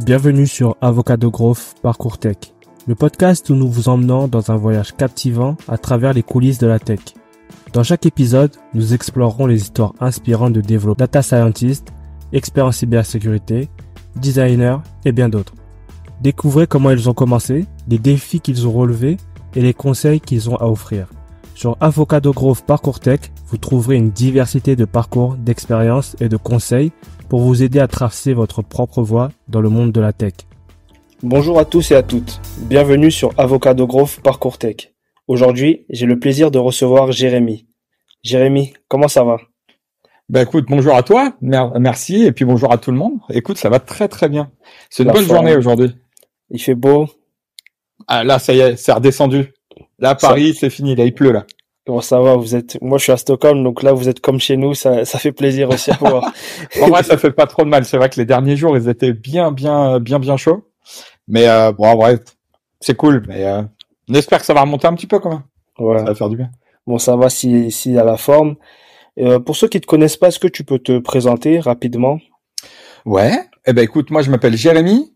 Bienvenue sur Avocado Growth Parcours Tech, le podcast où nous vous emmenons dans un voyage captivant à travers les coulisses de la tech. Dans chaque épisode, nous explorerons les histoires inspirantes de développeurs, data scientists, experts en cybersécurité, designers et bien d'autres. Découvrez comment ils ont commencé, les défis qu'ils ont relevés et les conseils qu'ils ont à offrir. Sur Avocado Growth Parcours Tech, vous trouverez une diversité de parcours, d'expériences et de conseils pour vous aider à tracer votre propre voie dans le monde de la tech. Bonjour à tous et à toutes, bienvenue sur Avocado Growth Parcours Tech. Aujourd'hui, j'ai le plaisir de recevoir Jérémy. Jérémy, comment ça va ? Écoute, bonjour à toi, merci, et puis bonjour à tout le monde. Écoute, ça va très très bien. C'est une bonne journée aujourd'hui. Il fait beau. Ah là, ça y est, c'est redescendu. Là, Paris, c'est fini, là, il pleut là. Bon, ça va, moi je suis à Stockholm, donc là vous êtes comme chez nous, ça fait plaisir aussi à voir. En vrai, ça fait pas trop de mal. C'est vrai que les derniers jours, ils étaient bien chauds. Mais bon, en vrai, c'est cool. Mais on espère que ça va remonter un petit peu quand même. Ouais. Ça va faire du bien. Bon, ça va si à la forme. Pour ceux qui te connaissent pas, est-ce que tu peux te présenter rapidement ? Ouais. Écoute, moi je m'appelle Jérémy.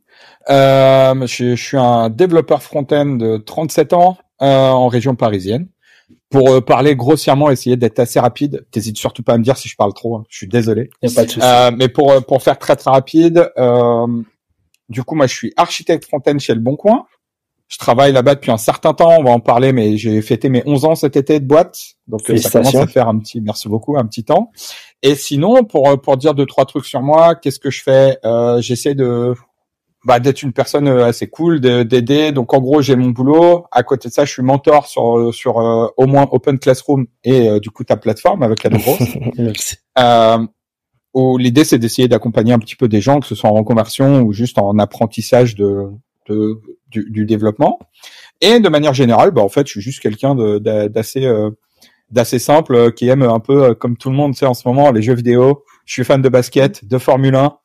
Je suis un développeur front-end de 37 ans en région parisienne. Pour parler grossièrement, essayer d'être assez rapide. T'hésites surtout pas à me dire si je parle trop. Je suis désolé. Y a pas de souci. Mais pour faire très très rapide, du coup, moi, je suis architecte front-end chez Le Bon Coin. Je travaille là-bas depuis un certain temps. On va en parler, mais j'ai fêté mes 11 ans cet été de boîte. Donc, ça commence à faire merci beaucoup, un petit temps. Et sinon, pour dire 2-3 trucs sur moi, qu'est-ce que je fais? J'essaie d'être une personne assez cool, d'aider. Donc en gros, j'ai mon boulot. À côté de ça, je suis mentor sur au moins Open Classroom et du coup ta plateforme avec la grosse. Merci. Où l'idée c'est d'essayer d'accompagner un petit peu des gens, que ce soit en reconversion ou juste en apprentissage du développement. Et de manière générale, en fait, je suis juste quelqu'un d'assez simple qui aime un peu comme tout le monde, tu sais, en ce moment les jeux vidéo. Je suis fan de basket, de Formule 1.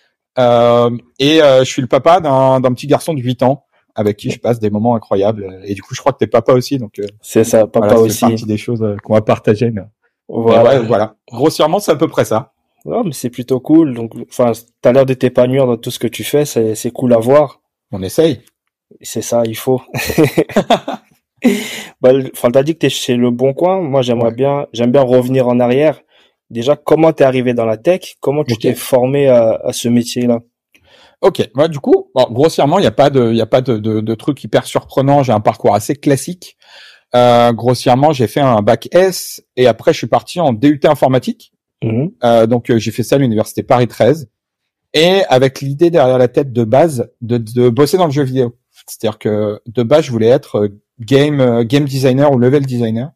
Je suis le papa d'un petit garçon de 8 ans avec qui je passe des moments incroyables. Et du coup, je crois que t'es papa aussi, donc c'est ça, papa voilà, aussi. C'est partie des choses qu'on va partager. Mais... Voilà. Voilà. Grossièrement, c'est à peu près ça. Non, mais c'est plutôt cool. Donc, t'as l'air de t'épanouir dans tout ce que tu fais. C'est cool à voir. On essaye. C'est ça, il faut. T'as dit que t'es chez Le Bon Coin. Moi, j'aime bien revenir en arrière. Déjà, comment t'es arrivé dans la tech? Comment tu t'es formé à ce métier-là? Ok. Du coup, grossièrement, il n'y a pas de truc hyper surprenant. J'ai un parcours assez classique. Grossièrement, j'ai fait un bac S et après, je suis parti en DUT informatique. Donc, j'ai fait ça à l'université Paris 13 et avec l'idée derrière la tête de base de bosser dans le jeu vidéo. C'est-à-dire que de base, je voulais être game designer ou level designer.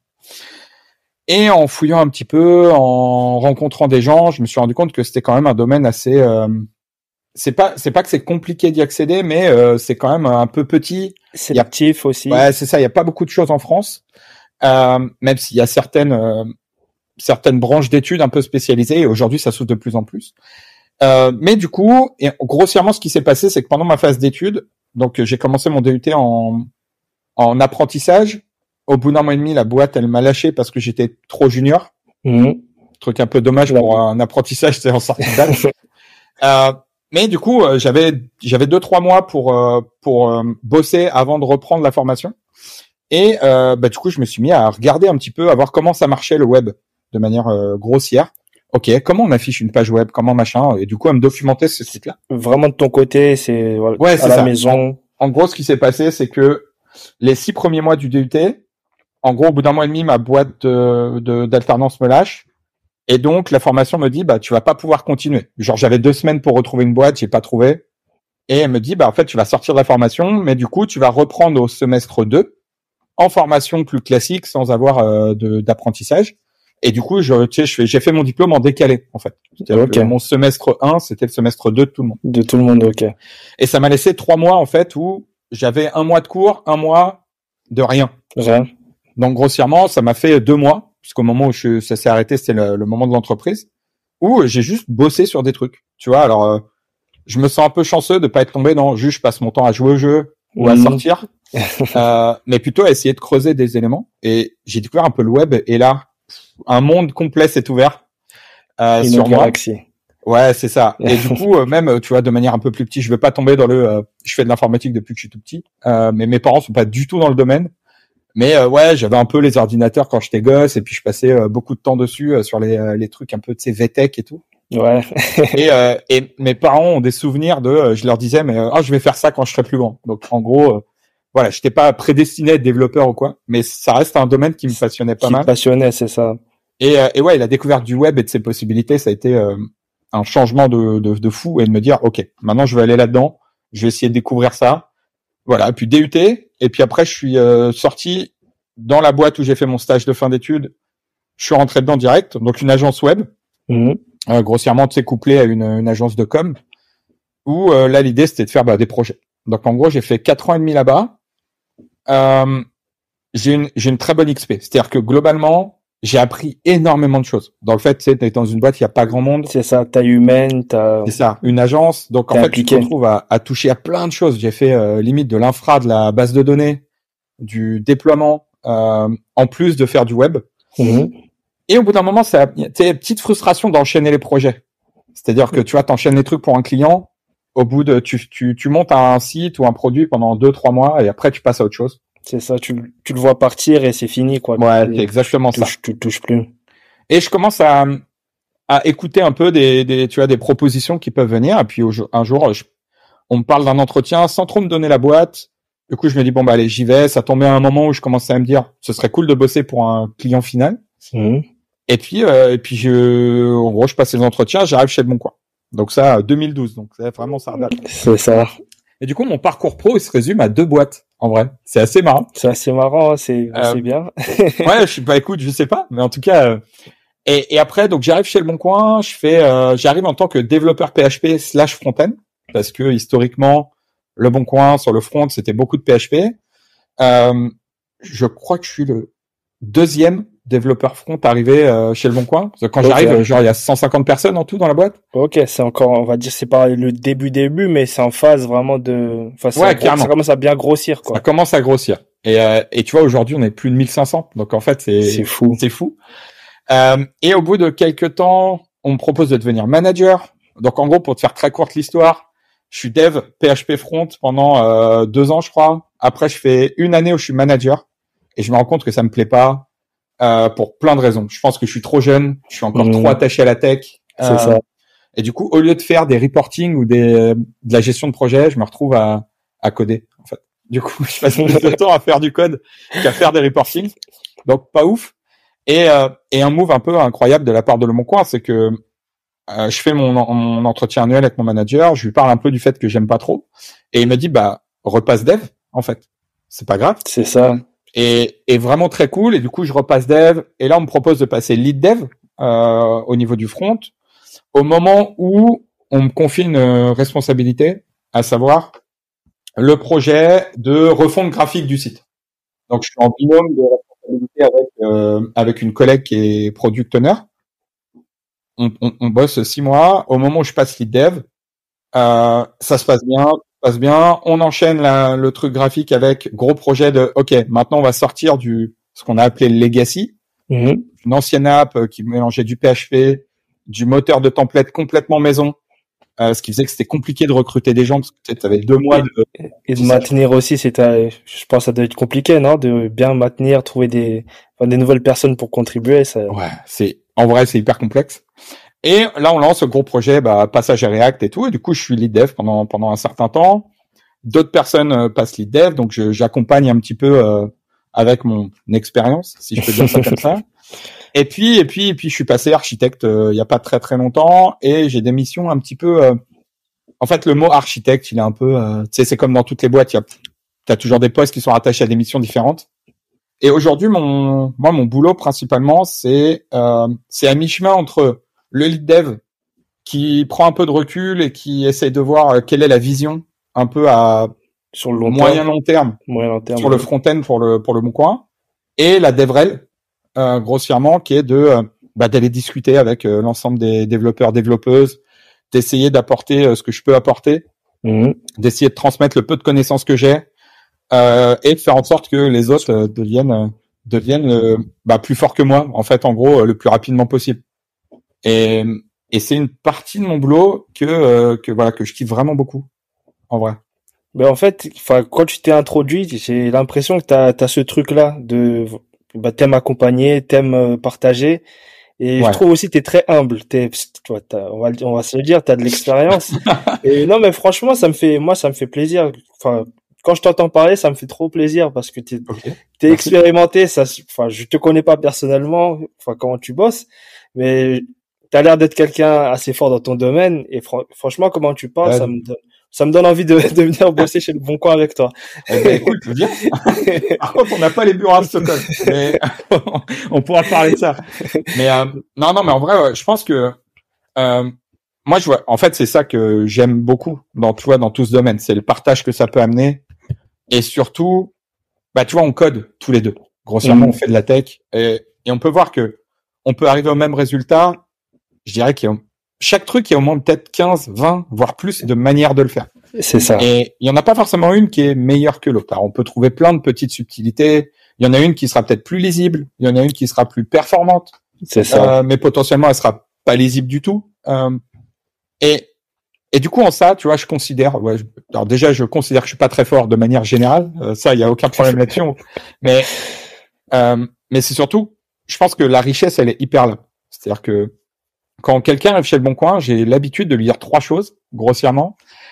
Et en fouillant un petit peu, en rencontrant des gens, je me suis rendu compte que c'était quand même un domaine assez. C'est pas que c'est compliqué d'y accéder, mais c'est quand même un peu petit. C'est actif aussi. Ouais, c'est ça. Il y a pas beaucoup de choses en France, même s'il y a certaines branches d'études un peu spécialisées. Et aujourd'hui, ça s'ouvre de plus en plus. Mais du coup, et grossièrement, ce qui s'est passé, c'est que pendant ma phase d'études, donc j'ai commencé mon DUT en apprentissage. Au bout d'un mois et demi, la boîte, elle m'a lâché parce que j'étais trop junior. Truc un peu dommage pour un apprentissage, c'est en sortie de bac. Mais du coup, j'avais 2-3 mois pour bosser avant de reprendre la formation. Et du coup, je me suis mis à regarder un petit peu, à voir comment ça marchait le web de manière grossière. Ok, comment on affiche une page web, comment machin, et du coup, à me documenter ce truc-là. Vraiment de ton côté, c'est à la maison. En gros, ce qui s'est passé, c'est que les 6 premiers mois du DUT, en gros, au bout d'un mois et demi, ma boîte d'alternance me lâche. Et donc, la formation me dit, tu vas pas pouvoir continuer. Genre, j'avais 2 semaines pour retrouver une boîte, j'ai pas trouvé. Et elle me dit, en fait, tu vas sortir de la formation, mais du coup, tu vas reprendre au semestre 2, en formation plus classique, sans avoir d'apprentissage. Et du coup, j'ai fait mon diplôme en décalé, en fait. Okay. Mon semestre 1, c'était le semestre 2 de tout le monde. De tout le monde, ok. Et ça m'a laissé 3 mois, en fait, où j'avais 1 mois de cours, 1 mois de rien. Rien. Donc, grossièrement, ça m'a fait 2 mois, puisqu'au moment où ça s'est arrêté, c'était le moment de l'entreprise, où j'ai juste bossé sur des trucs. Tu vois, alors, je me sens un peu chanceux de pas être tombé dans juste je passe mon temps à jouer au jeu ou à sortir, mais plutôt à essayer de creuser des éléments. Et j'ai découvert un peu le web, et là, un monde complet s'est ouvert sur moi. Galaxie. Ouais, c'est ça. Et du coup, même, tu vois, de manière un peu plus petite, je veux pas tomber dans je fais de l'informatique depuis que je suis tout petit, mais mes parents sont pas du tout dans le domaine. Mais ouais, j'avais un peu les ordinateurs quand j'étais gosse, et puis je passais beaucoup de temps dessus sur les trucs un peu, tu sais, VTech et tout. Ouais. Et mes parents ont des souvenirs je leur disais, mais je vais faire ça quand je serai plus grand. Donc en gros, voilà, j'étais pas prédestiné à être développeur ou quoi, mais ça reste un domaine qui me passionnait pas mal. Qui te passionnait, c'est ça. Et ouais, la découverte du web et de ses possibilités, ça a été un changement de fou, et de me dire, ok, maintenant je vais aller là-dedans, je vais essayer de découvrir ça. Voilà, puis DUT, et puis après je suis sorti dans la boîte où j'ai fait mon stage de fin d'études. Je suis rentré dedans direct, donc une agence web, grossièrement, tu sais, couplée à une agence de com, où là l'idée c'était de faire des projets. Donc en gros, j'ai fait 4 ans et demi là-bas. J'ai une très bonne XP, c'est-à-dire que globalement, j'ai appris énormément de choses. Dans le fait, tu sais, t'es dans une boîte, il y a pas grand monde. C'est ça, taille humaine, C'est ça, une agence. Donc en fait, tu te retrouves à toucher à plein de choses. J'ai fait limite de l'infra, de la base de données, du déploiement, en plus de faire du web. Et au bout d'un moment, tu sais, petite frustration d'enchaîner les projets. C'est-à-dire que tu vois, t'enchaînes les trucs pour un client. Au bout de, tu montes un site ou un produit pendant 2-3 mois, et après tu passes à autre chose. C'est ça, tu le vois partir et c'est fini, quoi. Ouais, c'est exactement ça. Tu touches plus. Et je commence à écouter un peu tu vois, des propositions qui peuvent venir. Et puis un jour, on me parle d'un entretien sans trop me donner la boîte. Du coup, je me dis bon allez, j'y vais. Ça tombait à un moment où je commençais à me dire, ce serait cool de bosser pour un client final. Et puis en gros, je passe les entretiens, j'arrive chez Le Bon Coin. Donc ça, 2012. Donc c'est vraiment ça date. C'est ça. Et du coup, mon parcours pro, il se résume à 2 boîtes. En vrai, c'est assez marrant. C'est assez marrant, c'est bien. Ouais, écoute, je sais pas, mais en tout cas. Et après, donc j'arrive chez Le Bon Coin, j'arrive en tant que développeur PHP / front-end, parce que historiquement, Le Bon Coin sur le front, c'était beaucoup de PHP. Je crois que je suis le 2e développeur front arrivé chez Le Bon Coin. Parce que quand j'arrive, genre il y a 150 personnes en tout dans la boîte. Ok, c'est encore, on va dire, c'est pas le début, mais c'est en phase vraiment de. Enfin, ouais, carrément. Ça commence à bien grossir, quoi. Ça commence à grossir. Et tu vois, aujourd'hui, on est plus de 1500. Donc en fait, c'est fou. C'est fou. Et au bout de quelques temps, on me propose de devenir manager. Donc en gros, pour te faire très courte l'histoire, je suis dev PHP front pendant 2 ans, je crois. Après, je fais 1 année où je suis manager, et je me rends compte que ça me plaît pas pour plein de raisons. Je pense que je suis trop jeune, je suis encore trop attaché à la tech. C'est ça. Et du coup, au lieu de faire des reporting ou de la gestion de projet, je me retrouve à coder, en fait. Du coup, je passe plus de temps à faire du code qu'à faire des reportings. Donc, pas ouf. Et un move un peu incroyable de la part de Le Bon Coin, c'est que je fais mon entretien annuel avec mon manager, je lui parle un peu du fait que j'aime pas trop, et il me dit repasse dev, en fait. C'est pas grave. C'est ça. Et vraiment très cool. Et du coup, je repasse dev, et là, on me propose de passer lead dev au niveau du front, au moment où on me confie une responsabilité, à savoir le projet de refonte graphique du site. Donc, je suis en binôme de responsabilité avec une collègue qui est product owner. On bosse 6 mois. Au moment où je passe lead dev, ça se passe bien. On enchaîne le truc graphique avec gros projet de OK, maintenant on va sortir ce qu'on a appelé le legacy, une ancienne app qui mélangeait du PHP, du moteur de template complètement maison, ce qui faisait que c'était compliqué de recruter des gens parce que tu avais 2 mois et de maintenir aussi, je pense que ça doit être compliqué, non, de bien maintenir, trouver des nouvelles personnes pour contribuer, ça. Ouais, en vrai c'est hyper complexe. Et là, on lance ce gros projet, passage à React et tout. Et du coup, je suis lead dev pendant un certain temps. D'autres personnes passent lead dev, donc j'accompagne un petit peu avec mon expérience, si je peux dire ça comme ça. Et puis, je suis passé architecte il y a pas très très longtemps, et j'ai des missions un petit peu. En fait, le mot architecte, il est un peu, tu sais, c'est comme dans toutes les boîtes, t'as toujours des postes qui sont rattachés à des missions différentes. Et aujourd'hui, mon boulot principalement, c'est à mi-chemin entre le lead dev qui prend un peu de recul et qui essaye de voir quelle est la vision un peu sur le moyen-long terme sur le front-end pour le Bon Coin, et la DevRel, grossièrement, qui est d'aller discuter avec l'ensemble des développeuses, d'essayer d'apporter ce que je peux apporter, d'essayer de transmettre le peu de connaissances que j'ai, et de faire en sorte que les autres deviennent plus forts que moi, en fait, en gros, le plus rapidement possible. Et Et c'est une partie de mon boulot que voilà, que je kiffe vraiment beaucoup, en vrai. Mais en fait, enfin, quand tu t'es introduit, j'ai l'impression que t'as ce truc-là de, bah, t'aimes accompagner, t'aimes partager. Et je Ouais. trouve aussi que t'es très humble. Tu vois, on va se le dire, t'as de l'expérience. Et non, mais franchement, moi, ça me fait plaisir. Enfin, quand je t'entends parler, ça me fait trop plaisir parce que Ok. t'es Merci. expérimenté. Enfin, je te connais pas personnellement, enfin, comment tu bosses, mais t'as l'air d'être quelqu'un assez fort dans ton domaine. Et franchement, comment tu parles, Euh, ça me donne envie de venir bosser chez Le Bon Coin avec toi. eh ben, écoute, viens. Par contre, on n'a pas les bureaux à Stockholm, mais on pourra parler de ça. Mais non, mais en vrai, ouais, je pense que moi, je vois. En fait, c'est ça que j'aime beaucoup dans tout ce domaine, c'est le partage que ça peut amener, et surtout, bah, tu vois, on code tous les deux. Grossièrement, on fait de la tech, et on peut voir que on peut arriver au même résultat. Je dirais chaque truc, il y a au moins peut-être 15, 20, voire plus de manières de le faire. C'est ça. Et il y en a pas forcément une qui est meilleure que l'autre. Alors, on peut trouver plein de petites subtilités. Il y en a une qui sera peut-être plus lisible. Il y en a une qui sera plus performante. C'est ça. Mais potentiellement, elle sera pas lisible du tout. Et du coup, en ça, tu vois, je considère, alors déjà, je considère que je suis pas très fort de manière générale. Ça, il y a aucun problème là-dessus. Mais, mais c'est surtout, je pense que la richesse, elle est hyper là. C'est-à-dire que quand quelqu'un arrive chez Le Bon Coin, j'ai l'habitude de lui dire 3 choses, grossièrement.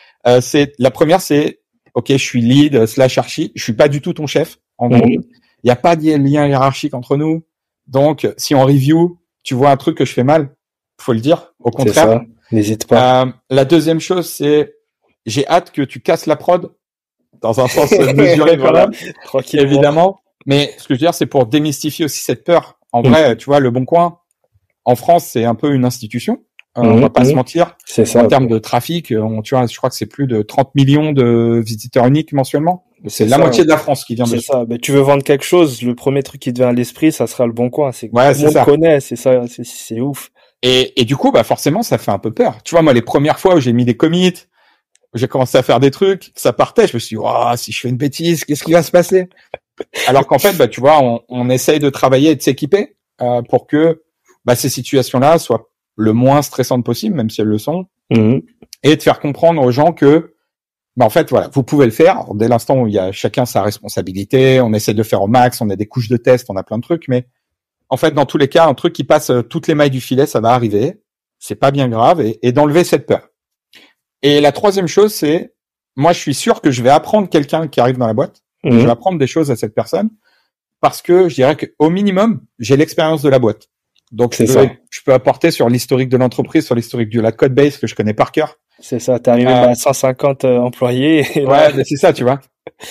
La première, c'est, ok, je suis lead / archi, je suis pas du tout ton chef. En gros, il n'y a pas de lien hiérarchique entre nous. Donc, si en review, tu vois un truc que je fais mal, faut le dire. Au contraire. C'est ça. N'hésite pas. La deuxième chose, c'est, j'ai hâte que tu casses la prod dans un sens mesuré, Voilà. quand même, Tranquillement. évidemment. Mais ce que je veux dire, c'est pour démystifier aussi cette peur. En vrai, tu vois, Le Bon Coin, en France, c'est un peu une institution. On va pas se mentir. C'est ça. En termes de trafic, tu vois, je crois que c'est plus de 30 millions de visiteurs uniques mensuellement. C'est la moitié de la France qui vient C'est dessus. ça. Ben, tu veux vendre quelque chose, le premier truc qui te vient à l'esprit, ça sera Le Bon Coin. C'est Ouais, tout le monde ça. connaît, c'est ça, c'est ouf. Et du coup, bah forcément, ça fait un peu peur. Tu vois, moi, les premières fois où j'ai mis des commits, où j'ai commencé à faire des trucs, ça partait, je me suis dit, oh, si je fais une bêtise, qu'est-ce qui va se passer? Alors qu'en fait, bah tu vois, on essaye de travailler et de s'équiper pour que bah ces situations-là soient le moins stressantes possible, même si elles le sont, et de faire comprendre aux gens que bah en fait voilà, vous pouvez le faire. Alors, dès l'instant où il y a chacun sa responsabilité, on essaie de faire au max, on a des couches de tests, on a plein de trucs, mais en fait dans tous les cas, un truc qui passe toutes les mailles du filet, ça va arriver, c'est pas bien grave, et d'enlever cette peur. Et la troisième chose, c'est moi je suis sûr que je vais apprendre quelqu'un qui arrive dans la boîte, je vais apprendre des choses à cette personne, parce que je dirais qu'au minimum, j'ai l'expérience de la boîte. Donc je peux apporter sur l'historique de l'entreprise, sur l'historique de la code base que je connais par cœur. C'est ça, t'es arrivé à 150 employés. Et ouais, mais c'est ça, tu vois.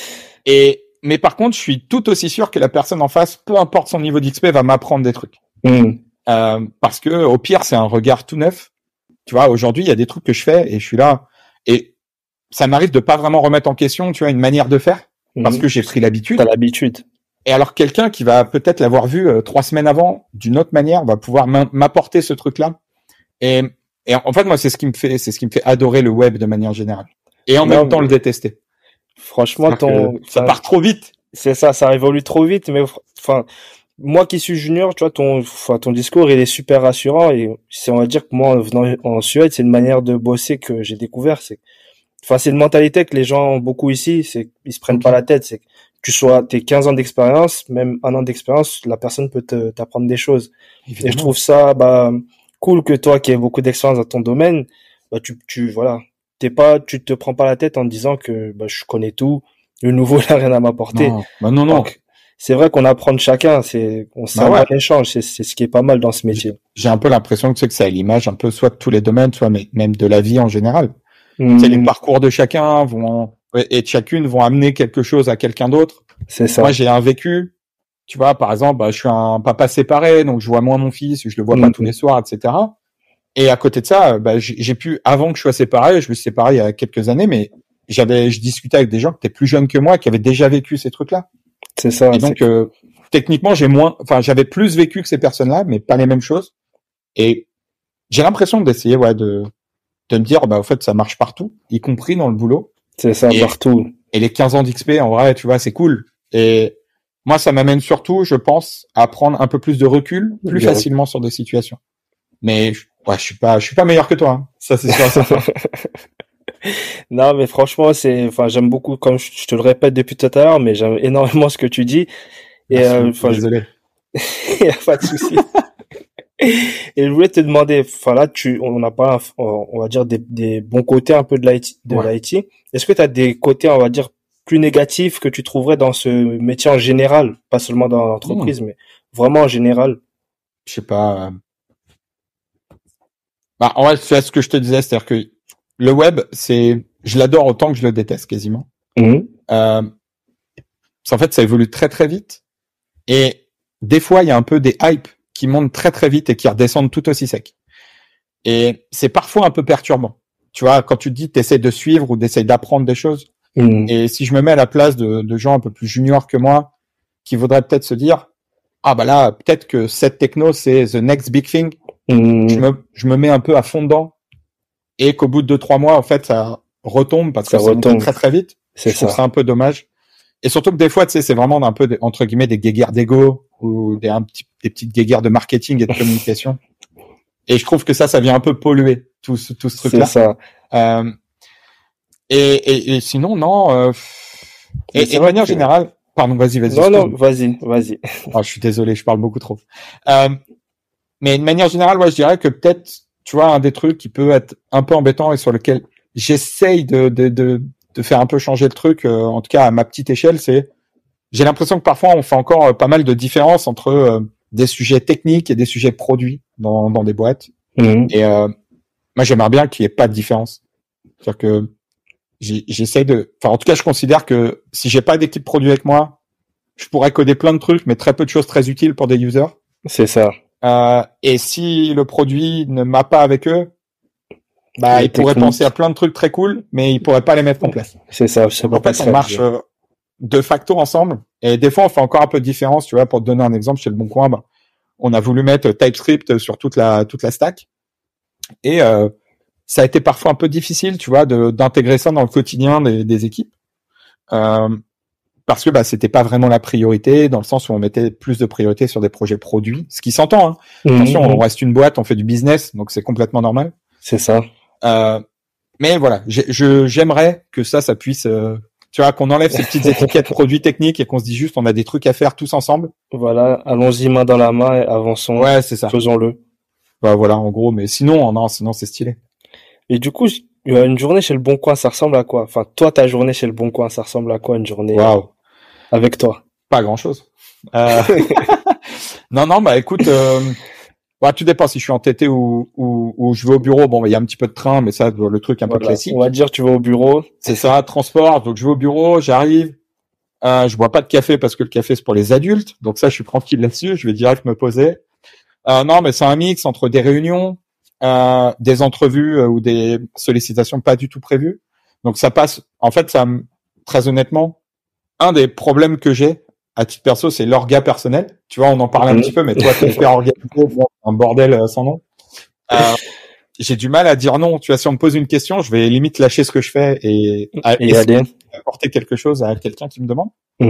Mais par contre, je suis tout aussi sûr que la personne en face, peu importe son niveau d'XP, va m'apprendre des trucs. Parce que au pire, c'est un regard tout neuf. Tu vois, aujourd'hui, il y a des trucs que je fais et je suis là. Et ça m'arrive de pas vraiment remettre en question, tu vois, une manière de faire. Parce que j'ai pris l'habitude. T'as l'habitude. Et alors, quelqu'un qui va peut-être l'avoir vu 3 semaines avant, d'une autre manière, va pouvoir m'apporter ce truc-là. Et en fait, moi, c'est ce qui me fait adorer le web de manière générale. Et en même temps, le détester. Franchement, ça part trop vite. C'est ça, ça évolue trop vite. Mais enfin, moi qui suis junior, tu vois, ton discours, il est super rassurant. Et on va dire que moi, en venant en Suède, c'est une manière de bosser que j'ai découvert. C'est une mentalité que les gens ont beaucoup ici. C'est ils se prennent pas la tête. C'est t'es 15 ans d'expérience, même 1 an d'expérience, la personne peut t'apprendre des choses. Évidemment. Et je trouve ça, cool que toi, qui as beaucoup d'expérience dans ton domaine, voilà, tu te prends pas la tête en disant que, je connais tout, le nouveau n'a rien à m'apporter. Non. Donc, c'est vrai qu'on apprend de chacun, on un échange, c'est ce qui est pas mal dans ce métier. J'ai un peu l'impression que c'est à l'image un peu soit de tous les domaines, soit même de la vie en général. C'est les parcours de chacun et de chacune vont amener quelque chose à quelqu'un d'autre. C'est ça. Moi, j'ai un vécu. Tu vois, par exemple, je suis un papa séparé, donc je vois moins mon fils, je le vois pas tous les soirs, etc. Et à côté de ça, j'ai pu, avant que je sois séparé, je me suis séparé il y a quelques années, mais je discutais avec des gens qui étaient plus jeunes que moi, qui avaient déjà vécu ces trucs-là. C'est ça. Et donc, techniquement, j'avais plus vécu que ces personnes-là, mais pas les mêmes choses. Et j'ai l'impression d'essayer, de me dire, au fait, ça marche partout, y compris dans le boulot. C'est ça, partout. Et les 15 ans d'XP, en vrai, tu vois, c'est cool. Et moi, ça m'amène surtout, je pense, à prendre un peu plus de recul, plus facilement sur des situations. Mais Ouais, je suis pas meilleur que toi, hein. Ça, c'est sûr, c'est sûr. Non, mais franchement, enfin, j'aime beaucoup, comme je te le répète depuis tout à l'heure, mais j'aime énormément ce que tu dis. Et, Merci beaucoup, enfin, désolé. y a pas de souci. Et je voulais te demander, enfin là, on n'a pas, on va dire des bons côtés un peu de l'IT. Est-ce que tu as des côtés, on va dire, plus négatifs que tu trouverais dans ce métier en général, pas seulement dans l'entreprise, mais vraiment en général? Je sais pas. Bah, en vrai, c'est ce que je te disais, c'est-à-dire que le web, je l'adore autant que je le déteste quasiment. En fait, ça évolue très très vite. Et des fois, il y a un peu des hypes qui montent très très vite et qui redescendent tout aussi sec. Et c'est parfois un peu perturbant. Tu vois, quand tu te dis, t'essaies de suivre ou d'essayer d'apprendre des choses. Et si je me mets à la place de gens un peu plus juniors que moi, qui voudraient peut-être se dire, ah bah là, peut-être que cette techno, c'est the next big thing. Je me mets un peu à fond dedans. Et qu'au bout de 2-3 mois, en fait, ça retombe parce que ça monte très très vite. Je trouve ça un peu dommage. Et surtout que des fois, tu sais, c'est vraiment un peu, entre guillemets, des guéguerres d'ego ou des petites guéguerres de marketing et de communication. Et je trouve que ça vient un peu polluer tout ce truc-là. C'est ça. Et sinon, non. Et de manière générale, pardon, vas-y. Non, vas-y. Oh, je suis désolé, je parle beaucoup trop. Mais de manière générale, ouais, je dirais que peut-être, tu vois, un des trucs qui peut être un peu embêtant et sur lequel j'essaye de faire un peu changer le truc, en tout cas à ma petite échelle, j'ai l'impression que parfois on fait encore pas mal de différences entre des sujets techniques et des sujets produits dans des boîtes. Et moi, j'aimerais bien qu'il n'y ait pas de différence. C'est-à-dire que en tout cas, je considère que si j'ai pas d'équipe produit avec moi, je pourrais coder plein de trucs, mais très peu de choses très utiles pour des users. C'est ça. Et si le produit ne m'a pas avec eux, bah, ils pourraient penser à plein de trucs très cool, mais ils pourraient pas les mettre en place. C'est ça. En fait, on marche de facto ensemble. Et des fois, on fait encore un peu de différence, tu vois, pour te donner un exemple, chez Le Bon Coin, bah, on a voulu mettre TypeScript sur toute la stack. Et, ça a été parfois un peu difficile, tu vois, d'intégrer ça dans le quotidien des équipes. Parce que, bah, c'était pas vraiment la priorité, dans le sens où on mettait plus de priorité sur des projets produits, ce qui s'entend, hein. Attention, on reste une boîte, on fait du business, donc c'est complètement normal. C'est ça. Mais voilà, j'aimerais que ça puisse, tu vois, qu'on enlève ces petites étiquettes produits techniques et qu'on se dise juste, on a des trucs à faire tous ensemble. Voilà, allons-y main dans la main et avançons. Ouais, c'est ça. Faisons-le. Bah voilà, en gros, mais sinon c'est stylé. Et du coup, une journée chez Le Bon Coin, ça ressemble à quoi? Enfin, toi, ta journée chez Le Bon Coin, ça ressemble à quoi une journée avec toi? Pas grand-chose. Non, bah écoute, bah, tout dépend si je suis entêté ou je vais au bureau. Bon, il y a un petit peu de train, mais ça, le truc un peu classique. On va dire, tu vas au bureau. C'est ça, transport. Donc, je vais au bureau, j'arrive. Je bois pas de café parce que le café, c'est pour les adultes. Donc ça, je suis tranquille là-dessus. Je vais direct me poser. Non, mais c'est un mix entre des réunions, des entrevues ou des sollicitations pas du tout prévues. Donc, ça passe. En fait, très honnêtement, un des problèmes que j'ai, à titre perso, c'est l'orga personnel. Tu vois, on en parle un petit peu, mais toi, t'es hyper organisé, un bordel sans nom. J'ai du mal à dire non. Tu vois, si on me pose une question, je vais limite lâcher ce que je fais et apporter quelque chose à quelqu'un qui me demande.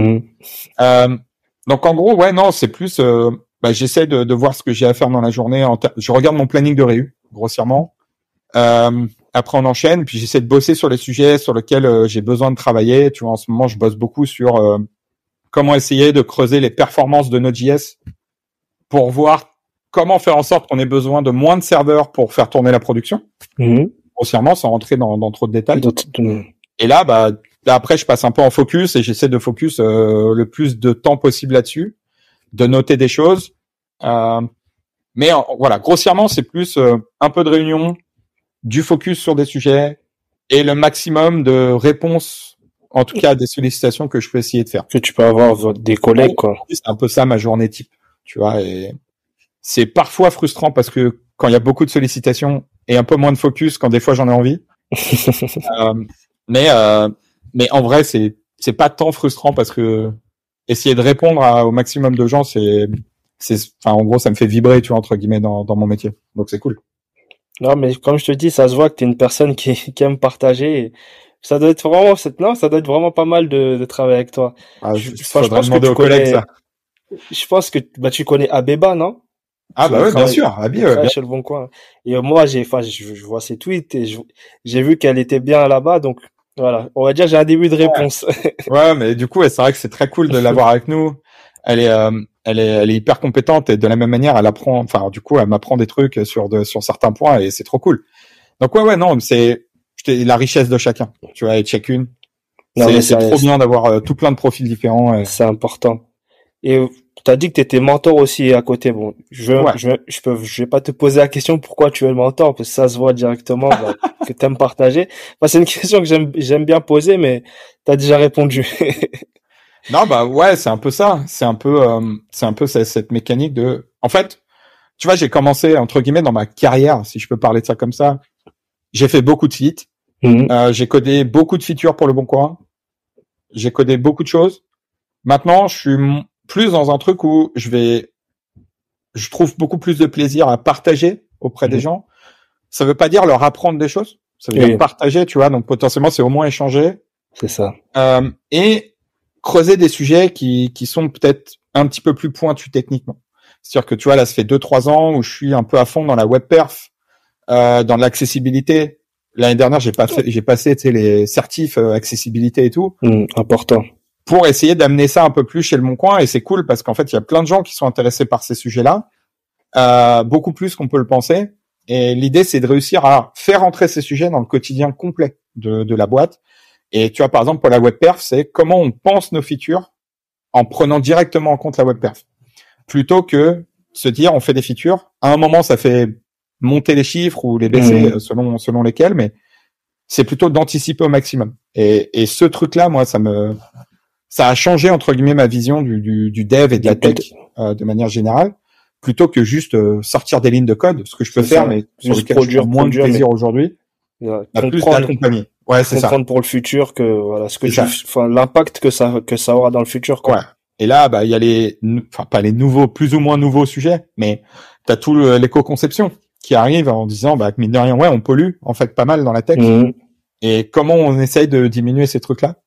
Donc, en gros, ouais, non, c'est plus, j'essaie de voir ce que j'ai à faire dans la journée. Je regarde mon planning de réu, grossièrement. Après, on enchaîne, puis j'essaie de bosser sur les sujets sur lesquels j'ai besoin de travailler. Tu vois, en ce moment, je bosse beaucoup sur comment essayer de creuser les performances de Node.js pour voir comment faire en sorte qu'on ait besoin de moins de serveurs pour faire tourner la production. Grossièrement, sans rentrer dans trop de détails. Et là, là, après, je passe un peu en focus et j'essaie de focus le plus de temps possible là-dessus, de noter des choses. Mais voilà, grossièrement, c'est plus un peu de réunion, du focus sur des sujets et le maximum de réponses, en tout cas des sollicitations que je peux essayer de faire. Que tu peux avoir des collègues, quoi. C'est un peu ça ma journée type, tu vois. Et c'est parfois frustrant parce que quand il y a beaucoup de sollicitations et un peu moins de focus quand des fois j'en ai envie. Mais en vrai, c'est pas tant frustrant parce que essayer de répondre au maximum de gens, en gros, ça me fait vibrer, tu vois, entre guillemets, dans mon métier. Donc c'est cool. Non, mais comme je te dis, ça se voit que t'es une personne qui aime partager. Et ça doit être vraiment pas mal de travailler avec toi. Je pense que tu connais ça. Je pense que tu connais Abeba, non? Ah bah ouais, bien sûr, Elle travaille chez Le Bon Coin. Et moi, je vois ses tweets et j'ai vu qu'elle était bien là-bas, donc voilà. On va dire, j'ai un début de réponse. Ouais, mais du coup, ouais, c'est vrai que c'est très cool de l'avoir avec nous. Elle est hyper compétente et de la même manière, elle apprend, enfin, du coup, elle m'apprend des trucs sur certains points et c'est trop cool. Donc ouais, non, c'est la richesse de chacun, tu vois, et de chacune. Non, mais C'est trop bien d'avoir tout plein de profils différents. c'est important. Et t'as dit que t'étais mentor aussi à côté. Bon, Ouais. je vais pas te poser la question pourquoi tu es le mentor, parce que ça se voit directement, bah, que t'aimes partager. Enfin, c'est une question que j'aime bien poser, mais t'as déjà répondu. Non, bah ouais, c'est un peu ça. C'est un peu cette mécanique de. En fait, tu vois, j'ai commencé entre guillemets dans ma carrière, si je peux parler de ça comme ça. J'ai fait beaucoup de sites. J'ai codé beaucoup de features pour Le Bon Coin. J'ai codé beaucoup de choses. Maintenant, je suis plus dans un truc où je trouve beaucoup plus de plaisir à partager auprès des gens. Ça veut pas dire leur apprendre des choses. Ça veut dire partager, tu vois. Donc potentiellement, c'est au moins échanger. C'est ça. Et creuser des sujets qui sont peut-être un petit peu plus pointus techniquement. C'est-à-dire que tu vois, là, ça fait 2-3 ans où je suis un peu à fond dans la web perf, dans l'accessibilité. L'année dernière, j'ai passé, tu sais, les certifs accessibilité et tout. Important. Pour essayer d'amener ça un peu plus chez Le Bon Coin. Et c'est cool parce qu'en fait, il y a plein de gens qui sont intéressés par ces sujets-là, beaucoup plus qu'on peut le penser. Et l'idée, c'est de réussir à faire entrer ces sujets dans le quotidien complet de la boîte. Et tu vois, par exemple, pour la web perf, c'est comment on pense nos features en prenant directement en compte la web perf. Plutôt que se dire, on fait des features. À un moment, ça fait monter les chiffres ou les baisser selon lesquels, mais c'est plutôt d'anticiper au maximum. Et ce truc-là, moi, ça a changé, entre guillemets, ma vision du dev et de la tech, de manière générale, plutôt que juste sortir des lignes de code, ce que je peux faire, mais sur lequel je prends moins de plaisir aujourd'hui. Plus d'accompagner. Ouais, c'est ça. Comprendre pour le futur que, voilà, l'impact que ça aura dans le futur, quoi. Ouais. Et là, bah, il y a pas les nouveaux, plus ou moins nouveaux sujets, mais t'as tout l'éco-conception qui arrive en disant, bah, mine de rien, ouais, on pollue, en fait, pas mal dans la tech. Et comment on essaye de diminuer ces trucs-là?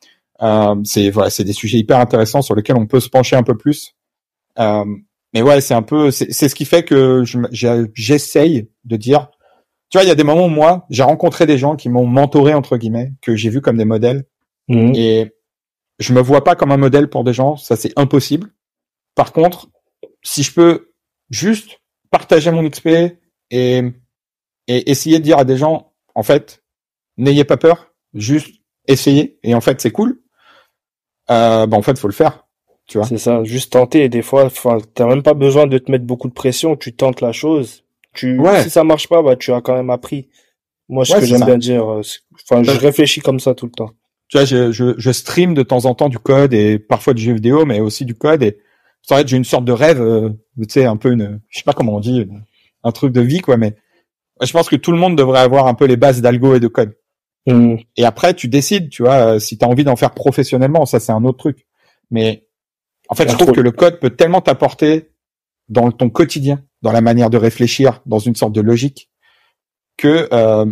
C'est des sujets hyper intéressants sur lesquels on peut se pencher un peu plus. Mais ouais, c'est ce qui fait que j'essaye de dire, tu vois, il y a des moments où moi, j'ai rencontré des gens qui m'ont mentoré, entre guillemets, que j'ai vu comme des modèles. Et je me vois pas comme un modèle pour des gens, ça c'est impossible. Par contre, si je peux juste partager mon XP et essayer de dire à des gens, en fait, n'ayez pas peur, juste essayez, et en fait c'est cool, en fait faut le faire, tu vois. C'est ça, juste tenter, et des fois, t'as même pas besoin de te mettre beaucoup de pression, tu tentes la chose, si ça marche pas, bah, tu as quand même appris. Moi, ce que j'aime bien dire, je réfléchis comme ça tout le temps. Tu vois, je stream de temps en temps du code et parfois du jeu vidéo, mais aussi du code. Et en fait, j'ai une sorte de rêve, tu sais, un peu je sais pas comment on dit, un truc de vie, quoi. Mais je pense que tout le monde devrait avoir un peu les bases d'algo et de code. Et après, tu décides, tu vois, si t'as envie d'en faire professionnellement, ça c'est un autre truc. Mais en fait, je trouve que le code peut tellement t'apporter dans ton quotidien, dans la manière de réfléchir, dans une sorte de logique, que,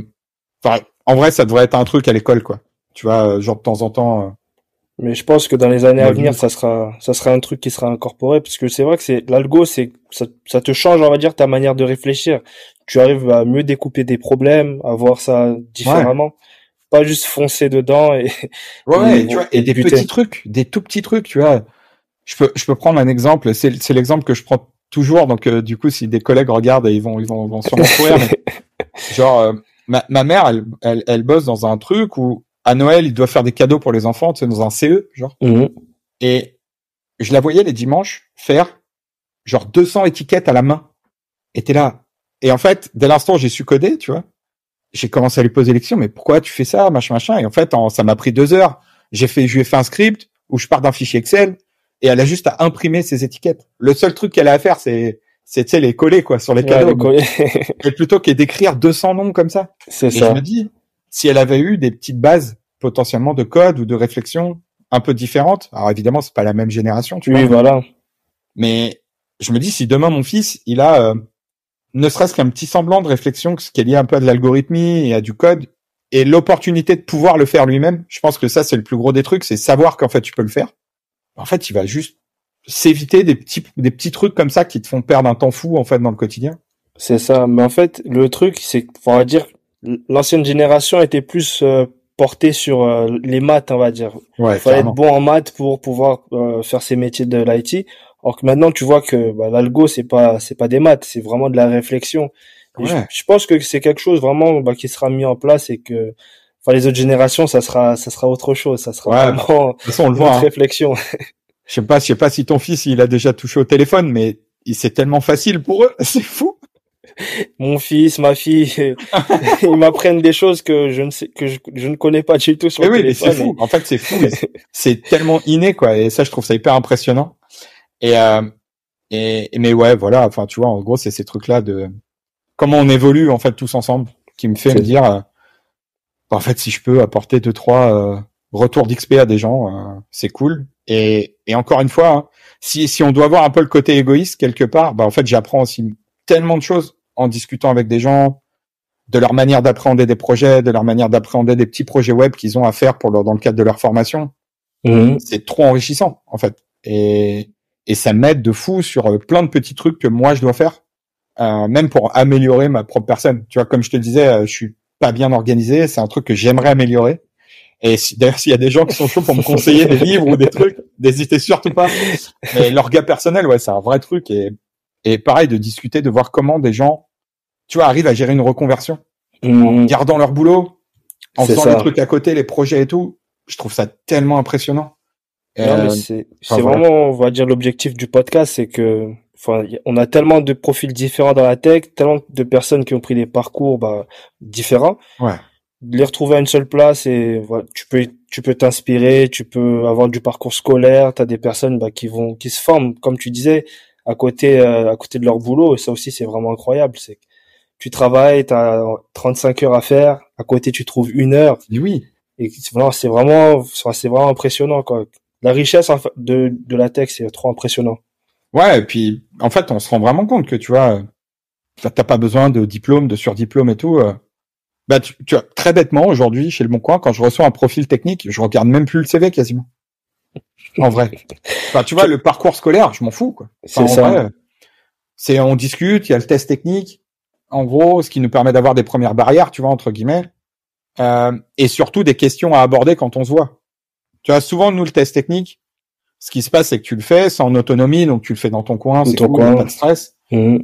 en vrai, ça devrait être un truc à l'école, quoi. Tu vois, genre de temps en temps. Mais je pense que dans les années à venir, ça sera un truc qui sera incorporé, parce que c'est vrai que l'algo, ça te change, on va dire, ta manière de réfléchir. Tu arrives à mieux découper des problèmes, à voir ça différemment. Pas juste foncer dedans et tu vois, et des petits trucs, des tout petits trucs, tu vois. Je peux prendre un exemple, c'est l'exemple que je prends toujours, donc du coup si des collègues regardent, ils vont sûrement courir, mais genre ma mère elle bosse dans un truc où à Noël, ils doivent faire des cadeaux pour les enfants, tu sais, dans un CE, genre. Et je la voyais les dimanches faire genre 200 étiquettes à la main. Et t'es là. Et en fait, dès l'instant où j'ai su coder, tu vois, j'ai commencé à lui poser les questions, mais pourquoi tu fais ça, machin. Et en fait, ça m'a pris 2 heures. Je lui ai fait un script où je pars d'un fichier Excel et elle a juste à imprimer ces étiquettes. Le seul truc qu'elle a à faire, c'est tu sais, les coller, quoi, sur les cadeaux. Et plutôt que d'écrire 200 noms comme ça. C'est ça. Je me dis, si elle avait eu des petites bases potentiellement de code ou de réflexion un peu différentes, alors évidemment c'est pas la même génération, tu vois. Oui, voilà. Mais je me dis si demain mon fils il a ne serait-ce qu'un petit semblant de réflexion qui est lié un peu à de l'algorithmie et à du code et l'opportunité de pouvoir le faire lui-même, je pense que ça c'est le plus gros des trucs, c'est savoir qu'en fait tu peux le faire. En fait il va juste s'éviter des petits trucs comme ça qui te font perdre un temps fou en fait dans le quotidien. C'est ça. Mais en fait, le truc, c'est qu'on va dire, l'ancienne génération était plus portée sur les maths, on va dire. Ouais, Il fallait carrément. être bon en maths pour pouvoir faire ces métiers de l'IT. Alors que maintenant, tu vois que l'algo, c'est pas des maths, c'est vraiment de la réflexion. Et Ouais. je pense que c'est quelque chose vraiment qui sera mis en place et que, enfin, les autres générations, ça sera autre chose. Ça sera Ouais. vraiment De toute façon, on le une voit. autre Hein. réflexion. Je sais pas si ton fils il a déjà touché au téléphone, mais c'est tellement facile pour eux, c'est fou. Mon fils, ma fille, ils m'apprennent des choses que je ne sais, que je ne connais pas du tout sur Mais le oui, mais téléphone. c'est fou. En fait, c'est fou. C'est tellement inné, quoi. Et ça, je trouve ça hyper impressionnant. Et mais ouais, voilà. Enfin, tu vois, en gros, c'est ces trucs-là de comment on évolue en fait tous ensemble, qui me fait me dire, en fait, si je peux apporter 2-3 retours d'XP à des gens, c'est cool. Et encore une fois, hein, si on doit avoir un peu le côté égoïste quelque part, en fait, j'apprends aussi tellement de choses en discutant avec des gens, de leur manière d'appréhender des projets, de leur manière d'appréhender des petits projets web qu'ils ont à faire dans le cadre de leur formation. C'est trop enrichissant, en fait. Et ça m'aide de fou sur plein de petits trucs que moi, je dois faire, même pour améliorer ma propre personne. Tu vois, comme je te disais, je suis pas bien organisé. C'est un truc que j'aimerais améliorer. Et d'ailleurs, s'il y a des gens qui sont chauds pour me conseiller des livres ou des trucs, n'hésitez surtout pas. Mais l'orga personnel, ouais, c'est un vrai truc. Et pareil, de discuter, de voir comment des gens, tu vois, arrivent à gérer une reconversion, en gardant leur boulot, en faisant les trucs à côté, les projets et tout. Je trouve ça tellement impressionnant. Non, mais c'est vraiment, on va dire, l'objectif du podcast, c'est que, enfin, on a tellement de profils différents dans la tech, tellement de personnes qui ont pris des parcours, différents. Ouais. De les retrouver à une seule place et voilà, tu peux t'inspirer, tu peux avoir du parcours scolaire, t'as des personnes, qui se forment, comme tu disais, à côté de leur boulot, et ça aussi, c'est vraiment incroyable. C'est que tu travailles, t'as 35 heures à faire, à côté, tu trouves 1 heure. Oui. Et c'est vraiment impressionnant, quoi. La richesse de la tech, c'est trop impressionnant. Ouais, et puis en fait, on se rend vraiment compte que tu vois, t'as pas besoin de diplôme, de surdiplôme et tout. Tu vois, très bêtement aujourd'hui chez Le Bon Coin, quand je reçois un profil technique, je regarde même plus le CV quasiment. En vrai. Enfin, tu vois, le parcours scolaire, je m'en fous, quoi. Enfin, C'est ça. Vrai, on discute, il y a le test technique. En gros, ce qui nous permet d'avoir des premières barrières, tu vois, entre guillemets, et surtout des questions à aborder quand on se voit. Tu vois, souvent, nous, le test technique, ce qui se passe, c'est que tu le fais, c'est en autonomie, donc tu le fais dans ton coin, c'est cool, y a pas de stress.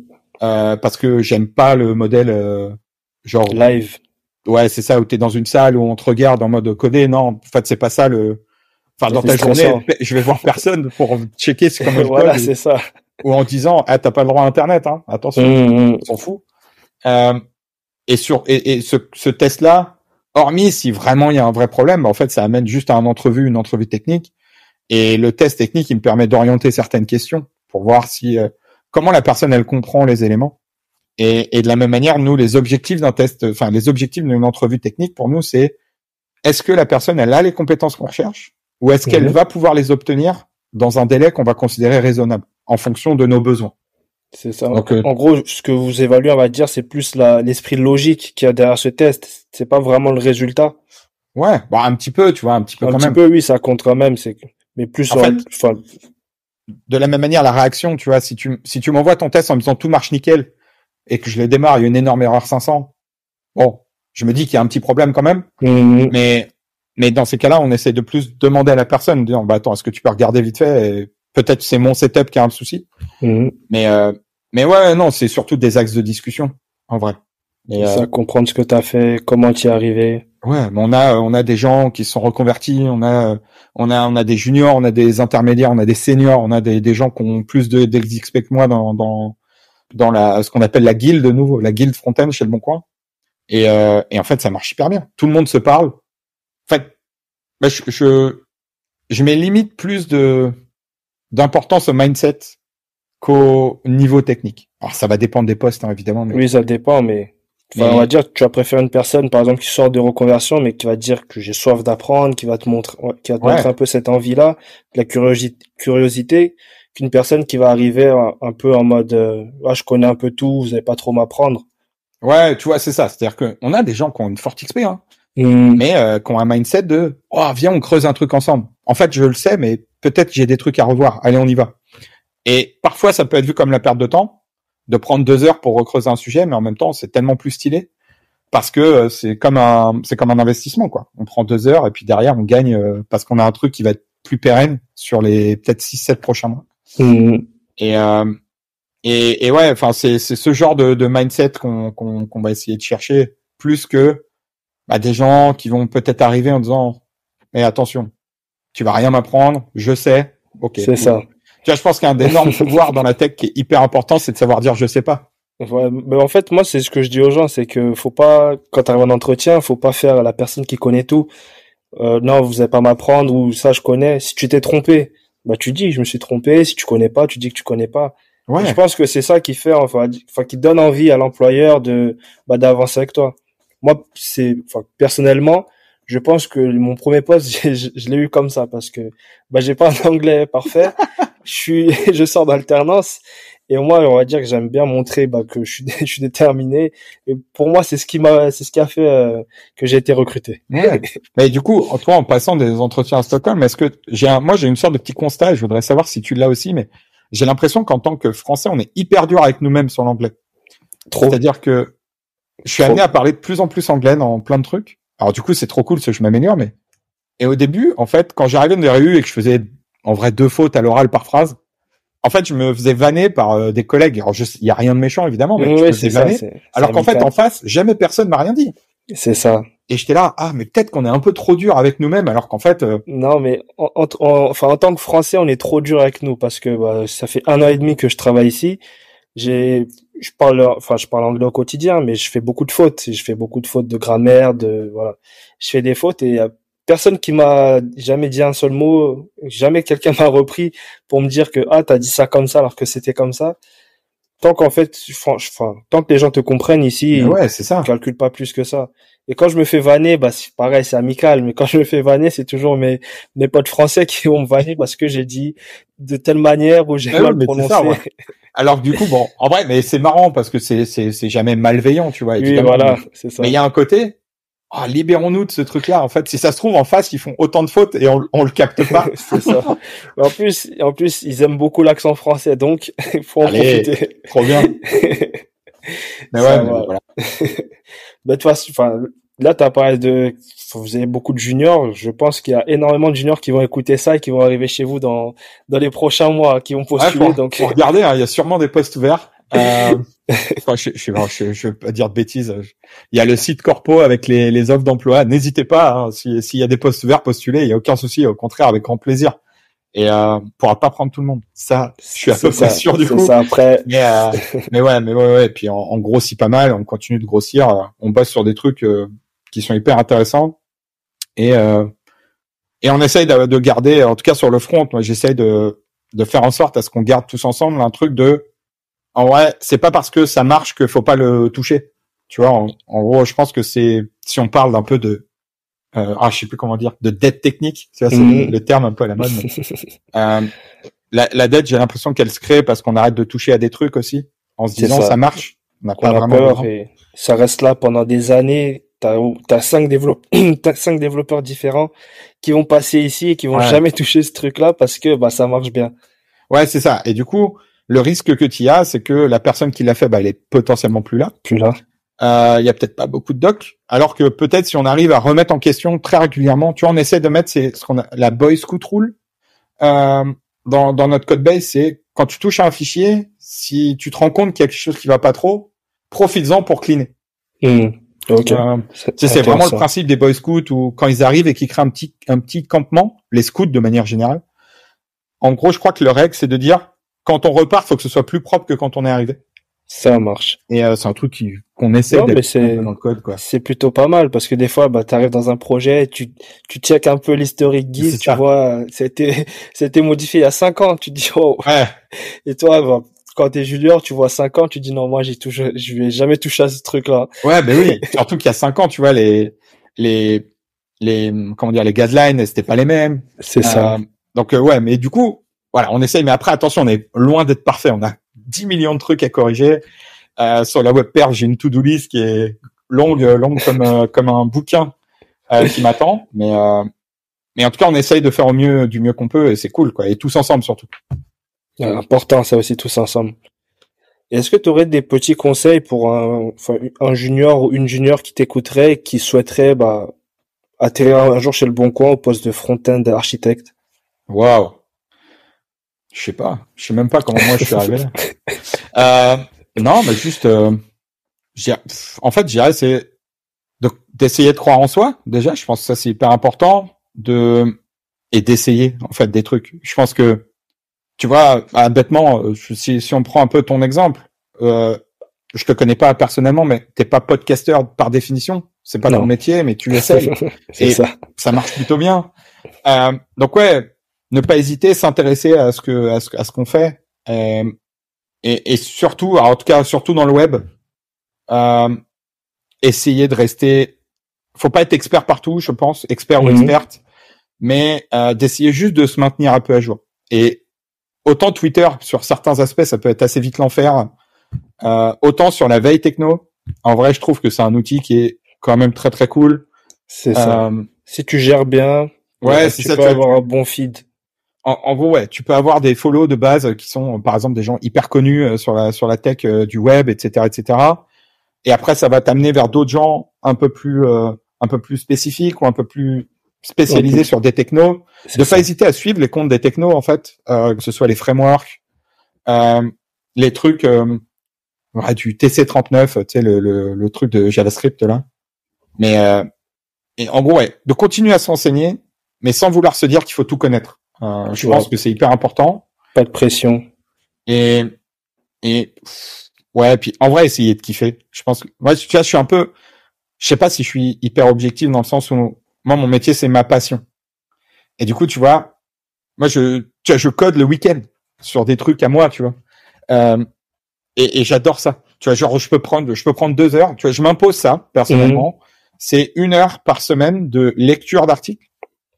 Parce que j'aime pas le modèle, genre... Live. Ouais, c'est ça, où t'es dans une salle où on te regarde en mode codé. Non, en fait, c'est pas ça enfin, dans ta journée, je vais voir personne pour checker comment je voilà, code. c'est ça. Ou en disant, t'as pas le droit à Internet, hein. Attention. On s'en fout. Et ce test-là, hormis si vraiment il y a un vrai problème, en fait, ça amène juste à une entrevue technique. Et le test technique, il me permet d'orienter certaines questions pour voir si comment la personne elle comprend les éléments. Et de la même manière, nous, les objectifs d'un test, enfin les objectifs d'une entrevue technique pour nous, c'est est-ce que la personne elle a les compétences qu'on recherche ou est-ce qu'elle va pouvoir les obtenir dans un délai qu'on va considérer raisonnable en fonction de nos besoins. C'est ça. Donc, en gros, ce que vous évaluez, on va dire, c'est plus l'esprit logique qu'il y a derrière ce test. C'est pas vraiment le résultat. Ouais, un petit peu, tu vois, un petit peu quand même. Un petit peu, oui, ça compte quand même. Mais plus en fait, de la même manière, la réaction, tu vois, si tu m'envoies ton test en me disant tout marche nickel et que je le démarre, il y a une énorme erreur 500. Bon, je me dis qu'il y a un petit problème quand même. Mais dans ces cas-là, on essaie de plus demander à la personne, de dire, attends, est-ce que tu peux regarder vite fait et peut-être c'est mon setup qui a un souci. Mais ouais, non, c'est surtout des axes de discussion, en vrai. Et ça, comprendre ce que t'as fait, comment t'y es arrivé. Ouais, mais on a des gens qui se sont reconvertis, on a des juniors, on a des intermédiaires, on a des seniors, on a des gens qui ont plus d'XP que moi dans ce qu'on appelle la guilde de nouveau, la guilde front-end chez Le Bon Coin. Et en fait, ça marche hyper bien. Tout le monde se parle. En fait, je mets limite plus d'importance au mindset qu'au niveau technique. Alors, ça va dépendre des postes, hein, évidemment. Mais... Oui, ça dépend, mais on va dire que tu vas préférer une personne, par exemple, qui sort de reconversion, mais qui va te dire que j'ai soif d'apprendre, qui va te montrer un peu cette envie-là, la curiosité, qu'une personne qui va arriver un peu en mode, je connais un peu tout, vous n'allez pas trop m'apprendre. Ouais, tu vois, c'est ça. C'est-à-dire que on a des gens qui ont une forte XP, hein, mais qui ont un mindset de, viens, on creuse un truc ensemble. En fait, je le sais, mais peut-être j'ai des trucs à revoir. Allez, on y va. Et parfois, ça peut être vu comme la perte de temps, de prendre 2 heures pour recreuser un sujet, mais en même temps, c'est tellement plus stylé parce que c'est comme un investissement, quoi. On prend 2 heures et puis derrière, on gagne parce qu'on a un truc qui va être plus pérenne sur les peut-être 6-7 prochains mois. Et ouais, enfin, c'est ce genre de mindset qu'on va essayer de chercher plus que des gens qui vont peut-être arriver en disant, mais attention, tu vas rien m'apprendre, je sais. Ok. C'est ça. Tu vois, je pense qu'il y a un énorme pouvoir dans la tech qui est hyper important, c'est de savoir dire je sais pas. Ouais, mais en fait, moi, c'est ce que je dis aux gens, c'est que faut pas, quand tu arrives en entretien, faut pas faire la personne qui connaît tout. Non, vous allez pas m'apprendre, ou ça, je connais. Si tu t'es trompé, tu dis, je me suis trompé. Si tu connais pas, tu dis que tu connais pas. Ouais. Je pense que c'est ça qui fait, qui donne envie à l'employeur d'avancer avec toi. Moi, personnellement, je pense que mon premier poste, je l'ai eu comme ça parce que, j'ai pas un anglais parfait. Je sors d'alternance. Et moi, on va dire que j'aime bien montrer, que je suis déterminé. Et pour moi, c'est ce qui a fait, que j'ai été recruté. Ouais. Mais du coup, toi, en passant des entretiens à Stockholm, est-ce que moi, j'ai une sorte de petit constat et je voudrais savoir si tu l'as aussi, mais j'ai l'impression qu'en tant que Français, on est hyper dur avec nous-mêmes sur l'anglais. Trop. C'est-à-dire que je suis amené à parler de plus en plus anglais dans plein de trucs. Alors du coup, c'est trop cool parce que je m'améliore, mais et au début, en fait, quand j'arrivais dans des réunions et que je faisais en vrai 2 fautes à l'oral par phrase, en fait, je me faisais vanner par des collègues. Alors il y a rien de méchant évidemment, mais je me faisais vanner. Alors qu'en fait, en face, jamais personne m'a rien dit. C'est ça. Et j'étais là, mais peut-être qu'on est un peu trop dur avec nous-mêmes, alors qu'en fait. Non, mais en tant que Français, on est trop dur avec nous parce que ça fait 1 an et demi que je travaille ici. Je parle anglais au quotidien, mais je fais beaucoup de fautes. Je fais beaucoup de fautes de grammaire, voilà. Je fais des fautes et personne qui m'a jamais dit un seul mot, jamais quelqu'un m'a repris pour me dire que t'as dit ça comme ça alors que c'était comme ça. Tant qu'en fait, tant que les gens te comprennent ici, ouais, c'est ça. Ils calculent pas plus que ça. Et quand je me fais vanner, c'est pareil, c'est amical, mais quand je me fais vanner, c'est toujours mes potes français qui vont me vanner parce que j'ai dit de telle manière ou j'ai mal prononcé. Ça, ouais. Alors du coup, en vrai, mais c'est marrant parce que c'est jamais malveillant, tu vois. Oui, voilà, c'est ça. Mais il y a un côté, libérons-nous de ce truc-là. En fait, si ça se trouve en face, ils font autant de fautes et on le capte pas. C'est ça. En plus, ils aiment beaucoup l'accent français, donc il faut en profiter. Trop bien. Mais ouais, voilà. De toute façon, là, t'as parlé vous avez beaucoup de juniors. Je pense qu'il y a énormément de juniors qui vont écouter ça et qui vont arriver chez vous dans les prochains mois, qui vont postuler. Faut regarder, il y a sûrement des postes ouverts. Je veux pas dire de bêtises. Il y a le site corpo avec les offres d'emploi. N'hésitez pas, s'il y a des postes ouverts, postulez. Il y a aucun souci. Au contraire, avec grand plaisir. Et on pourra pas prendre tout le monde. Ça, je suis à peu près sûr du coup. Ça après. Mais ouais. Et puis on grossit pas mal. On continue de grossir. On bosse sur des trucs qui sont hyper intéressants. Et on essaye de garder, en tout cas sur le front, moi j'essaye de faire en sorte à ce qu'on garde tous ensemble un truc en vrai, c'est pas parce que ça marche qu'il faut pas le toucher. Tu vois, en gros, je pense que si on parle d'un peu de je sais plus comment dire, de dette technique, tu vois, c'est le terme un peu à la mode. La dette, j'ai l'impression qu'elle se crée parce qu'on arrête de toucher à des trucs aussi, en se disant ça marche. On n'a pas vraiment peur et ça reste là pendant des années. T'as 5 développeurs différents qui vont passer ici et qui vont jamais toucher ce truc-là parce que ça marche bien. Ouais, c'est ça. Et du coup, le risque que tu as, c'est que la personne qui l'a fait, elle est potentiellement plus là. Il y a peut-être pas beaucoup de docs. Alors que peut-être si on arrive à remettre en question très régulièrement, tu vois, on essaie de mettre ce qu'on a, la Boy Scout Rule, dans notre code base, c'est quand tu touches à un fichier, si tu te rends compte qu'il y a quelque chose qui va pas trop, profites-en pour cleaner. Okay. C'est vraiment le principe des Boy Scouts où quand ils arrivent et qu'ils créent un petit campement, les scouts de manière générale. En gros, je crois que leur règle, c'est de dire, quand on repart, faut que ce soit plus propre que quand on est arrivé. Ça marche. Et c'est un truc qu'on essaie d'être dans le code, quoi. C'est plutôt pas mal parce que des fois, t'arrives dans un projet, tu checkes un peu l'historique guide, tu vois, c'était modifié il y a 5 ans, tu te dis oh. Ouais. Et toi, quand t'es junior, tu vois 5 ans, tu dis non, moi je vais jamais toucher à ce truc-là. Ouais, ben oui. Surtout qu'il y a 5 ans, tu vois, les comment dire, les guidelines, c'était pas les mêmes. C'est ça. Donc ouais, mais du coup, voilà, on essaye, mais après attention, on est loin d'être parfait. On a 10 millions de trucs à corriger. Sur la webperf, j'ai une to-do list qui est longue comme un bouquin qui m'attend. Mais en tout cas, on essaye de faire du mieux qu'on peut et c'est cool, quoi. Et tous ensemble surtout. Important, ça aussi, tous ensemble. Et est-ce que tu aurais des petits conseils pour un junior ou une junior qui t'écouterait et qui souhaiterait, atterrir un jour chez Le Bon Coin au poste de front-end architecte? Waouh. Je sais pas. Je sais même pas comment moi je suis arrivé là. Non, mais juste, en fait, je dirais c'est d'essayer de croire en soi. Déjà, je pense que ça c'est hyper important et d'essayer en fait des trucs. Je pense que tu vois, bêtement, si on prend un peu ton exemple, je te connais pas personnellement, mais t'es pas podcasteur par définition. C'est pas Non. ton métier, mais tu l'essayes. C'est Et ça. marche plutôt bien. Donc ouais, ne pas hésiter, s'intéresser à ce qu'on fait. Et surtout, alors en tout cas, surtout dans le web, essayer de rester. Faut pas être expert partout, je pense, expert ou experte, mais d'essayer juste de se maintenir un peu à jour. Et autant Twitter, sur certains aspects, ça peut être assez vite l'enfer. Autant sur la veille techno, en vrai, je trouve que c'est un outil qui est quand même très très cool. C'est ça. Si tu gères bien, ouais, c'est tu ça, peux avoir un bon feed. En gros, ouais, tu peux avoir des follows de base qui sont, par exemple, des gens hyper connus sur la tech du web, etc., etc. Et après, ça va t'amener vers d'autres gens un peu plus spécifiques ou un peu plus spécialisés sur des technos. De pas hésiter à suivre les comptes des technos, en fait, que ce soit les frameworks, les trucs du TC39, tu sais, le truc de JavaScript là. Mais et en gros, ouais, de continuer à s'enseigner, mais sans vouloir se dire qu'il faut tout connaître. Je pense que c'est hyper important. Pas de pression. Et ouais, puis en vrai, essayer de kiffer. Je pense que moi, tu vois, je suis un peu, je sais pas si je suis hyper objectif dans le sens où moi, mon métier, c'est ma passion. Et du coup, tu vois, moi, je code le week-end sur des trucs à moi, tu vois. Et j'adore ça. Tu vois, genre, je peux prendre 2 heures. Tu vois, je m'impose ça, personnellement. C'est 1 heure par semaine de lecture d'articles.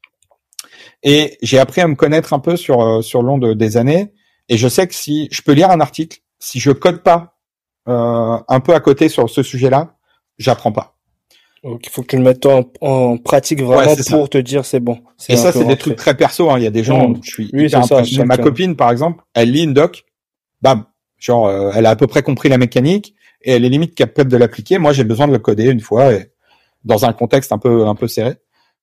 Et j'ai appris à me connaître un peu sur le long des années. Et je sais que si je peux lire un article, si je code pas un peu à côté sur ce sujet-là, j'apprends pas. Donc il faut que tu le mettes en pratique vraiment pour te dire c'est bon. Et ça, c'est des trucs très perso. Hein. Il y a des gens, je suis hyper impressionné. Ma copine, par exemple, elle lit une doc, bam, genre elle a à peu près compris la mécanique et elle est limite capable de l'appliquer. Moi, j'ai besoin de le coder une fois et dans un contexte un peu serré.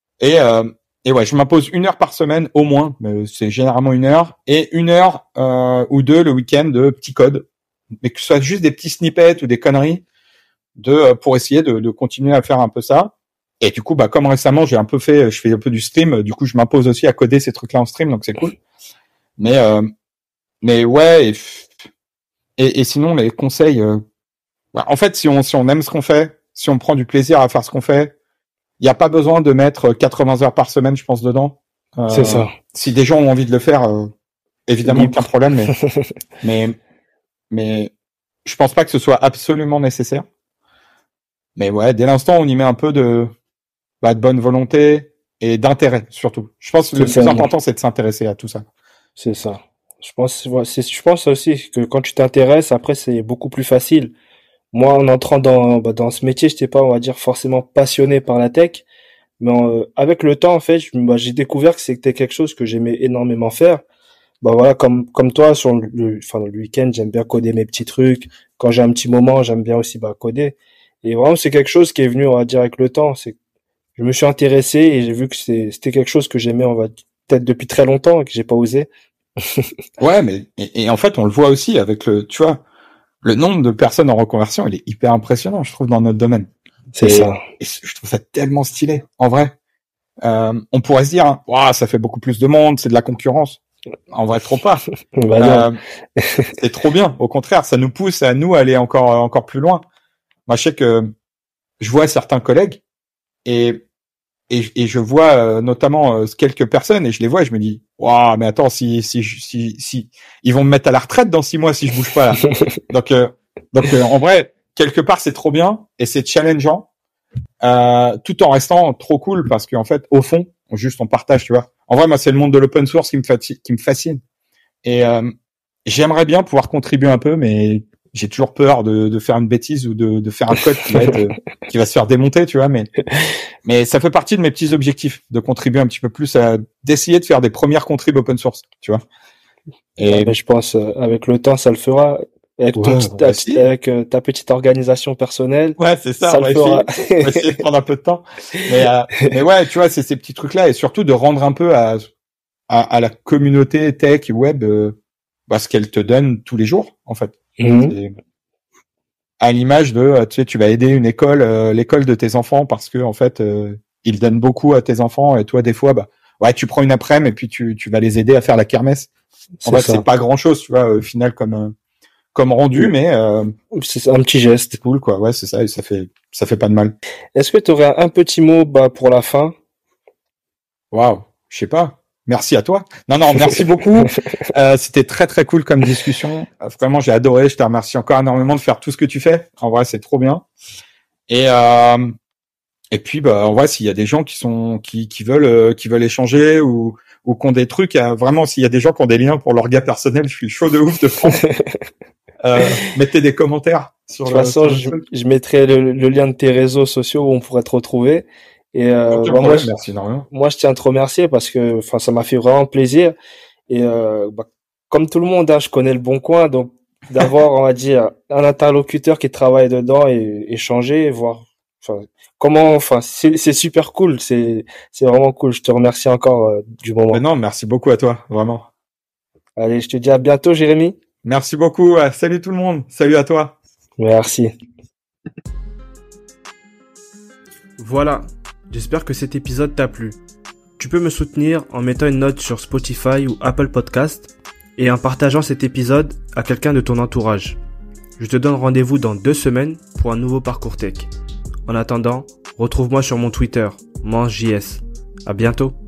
Et ouais, je m'impose 1 heure par semaine au moins, mais c'est généralement 1 heure, et 1 heure ou 2 le week-end de petits codes, mais que ce soit juste des petits snippets ou des conneries pour essayer de continuer à faire un peu ça. Et du coup, comme récemment, je fais un peu du stream, du coup, je m'impose aussi à coder ces trucs-là en stream, donc c'est cool. Mais ouais, et sinon les conseils, en fait, si on aime ce qu'on fait, si on prend du plaisir à faire ce qu'on fait, il n'y a pas besoin de mettre 80 heures par semaine, je pense, dedans. C'est ça. Si des gens ont envie de le faire, évidemment, aucun problème, mais je pense pas que ce soit absolument nécessaire. Mais ouais, dès l'instant, on y met un peu de bonne volonté et d'intérêt, surtout. Je pense que le plus important, c'est de s'intéresser à tout ça. C'est ça. Je pense aussi que quand tu t'intéresses, après, c'est beaucoup plus facile. Moi, en entrant dans ce métier, j'étais pas, on va dire, forcément passionné par la tech, mais avec le temps, en fait, j'ai découvert que c'était quelque chose que j'aimais énormément faire. Voilà, comme toi, sur le week-end, j'aime bien coder mes petits trucs. Quand j'ai un petit moment, j'aime bien aussi coder. Et vraiment, c'est quelque chose qui est venu, on va dire, avec le temps. Je me suis intéressé et j'ai vu que c'était quelque chose que j'aimais, on va dire, peut-être depuis très longtemps et que j'ai pas osé. Ouais, mais et en fait, on le voit aussi avec tu vois, le nombre de personnes en reconversion, il est hyper impressionnant, je trouve, dans notre domaine. C'est ça. Et je trouve ça tellement stylé, en vrai. On pourrait se dire, ça fait beaucoup plus de monde, c'est de la concurrence. En vrai, trop pas. C'est trop bien. Au contraire, ça nous pousse à aller encore plus loin. Moi, je sais que je vois certains collègues et je vois notamment quelques personnes et je les vois et je me dis, mais attends, si ils vont me mettre à la retraite dans 6 mois si je bouge pas là. donc en vrai, quelque part, c'est trop bien et c'est challengeant, tout en restant trop cool parce qu'en fait, au fond, on partage, tu vois. En vrai, moi, c'est le monde de l'open source qui me fascine. Et j'aimerais bien pouvoir contribuer un peu, mais j'ai toujours peur de faire une bêtise ou de faire un code qui va se faire démonter, tu vois. Mais ça fait partie de mes petits objectifs, de contribuer un petit peu plus d'essayer de faire des premières contribs open source, tu vois. Et je pense avec le temps ça le fera. Avec ta petite organisation personnelle. Ouais, c'est ça. On va essayer de prendre un peu de temps. Mais ouais, tu vois, c'est ces petits trucs-là et surtout de rendre un peu à la communauté tech web ce qu'elle te donne tous les jours, en fait. À l'image de, tu sais, tu vas aider une école, l'école de tes enfants parce que en fait, ils donnent beaucoup à tes enfants et toi des fois, tu prends une après-midi et puis tu vas les aider à faire la kermesse. En fait, c'est pas grand-chose, tu vois, au final comme rendu, mais c'est un petit geste. C'est cool, quoi. Ouais, c'est ça, et ça fait pas de mal. Est-ce que tu aurais un petit mot pour la fin? Waouh, je sais pas. Merci à toi. Non, merci beaucoup. C'était très très cool comme discussion. Vraiment, j'ai adoré. Je te remercie encore énormément de faire tout ce que tu fais. En vrai, c'est trop bien. Et puis en vrai, s'il y a des gens qui veulent échanger ou qui ont des trucs, vraiment, s'il y a des gens qui ont des liens pour leur gars personnel, je suis chaud de ouf de prendre. Mettez des commentaires sur de toute façon, je mettrai le lien de tes réseaux sociaux où on pourrait te retrouver. Et merci énormément. Moi, je tiens à te remercier parce que ça m'a fait vraiment plaisir. Et comme tout le monde, je connais le Bon Coin, donc d'avoir, on va dire, un interlocuteur qui travaille dedans et échanger, voir c'est super cool, c'est vraiment cool. Je te remercie encore du moment. Mais non, merci beaucoup à toi, vraiment. Allez, je te dis à bientôt, Jérémy. Merci beaucoup. Salut tout le monde. Salut à toi. Merci. Voilà. J'espère que cet épisode t'a plu. Tu peux me soutenir en mettant une note sur Spotify ou Apple Podcast et en partageant cet épisode à quelqu'un de ton entourage. Je te donne rendez-vous dans 2 semaines pour un nouveau parcours tech. En attendant, retrouve-moi sur mon Twitter, MangeJS. À bientôt.